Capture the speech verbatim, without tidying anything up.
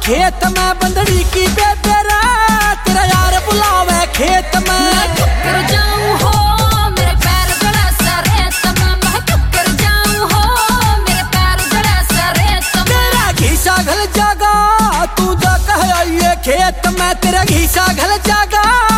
खेत में बंदड़ी की बेबेरा, तेरा यार बुलावे खेत में। मैं ठुकर जाऊं हो मेरे पैर जड़ा सा रेत में, मैं ठुकर जाऊं हो मेरे पैर जड़ा सा रेत में। तेरा घीसा घल जागा तू जा कह आइए खेत में, तेरा घीसा घल जागा